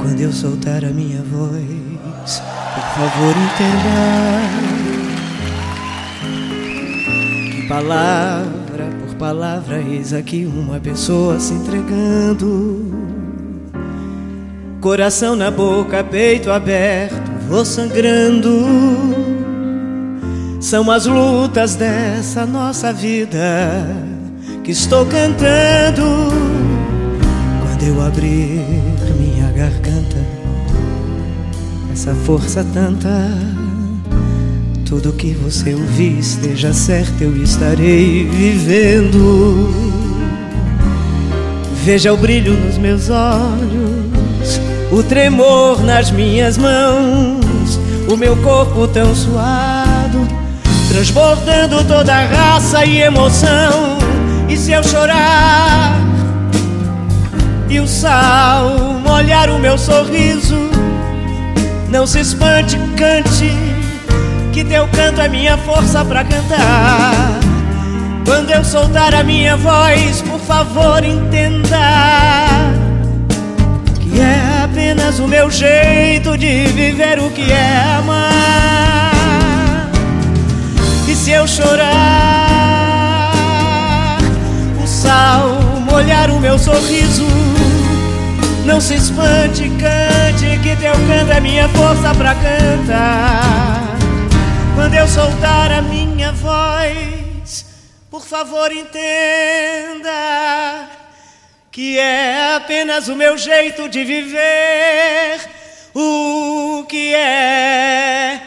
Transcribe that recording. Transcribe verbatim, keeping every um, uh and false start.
Quando eu soltar a minha voz, por favor entenda que palavra por palavra eis aqui uma pessoa se entregando. Coração na boca, peito aberto, vou sangrando. São as lutas dessa nossa vida que estou cantando. Quando eu abrir minha garganta, essa força tanta, tudo que você ouvir esteja certo, eu estarei vivendo. Veja o brilho nos meus olhos, o tremor nas minhas mãos, o meu corpo tão suado, transbordando toda a raça e emoção. E se eu chorar e o sal molhar o meu sorriso, não se espante, cante, que teu canto é minha força pra cantar. Quando eu soltar a minha voz, por favor entenda que é apenas o meu jeito de viver o que é amar. E se eu chorar, o sal molhar o meu sorriso, não se espante, cante, que teu canto é minha força pra cantar. Quando eu soltar a minha voz, por favor entenda que é apenas o meu jeito de viver o que é